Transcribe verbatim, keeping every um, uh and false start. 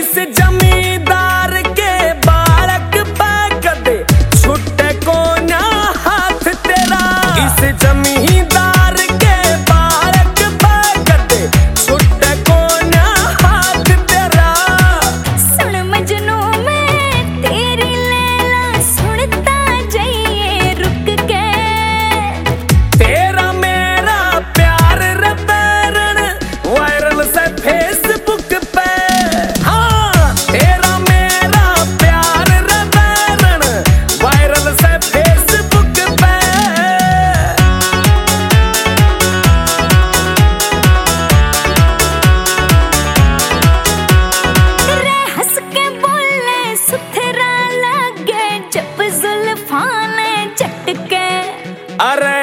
इस जमींदार के बालक पे कदे छुट्टे को ना हाथ तेरा। इस जमींदार के बालक पे कदे छुट्टे को ना हाथ तेरा। सुन मजनू मैं तेरी लैला सुनता जाइए रुक के। तेरा मेरा प्यार रबरन वायरल से फेसबुक पे। हाँ तेरा मेरा प्यार रबरन वायरल से फेसबुक पे। रे हंस के बोले सुथरा लगे जब जुल्फां ने चटके। अरे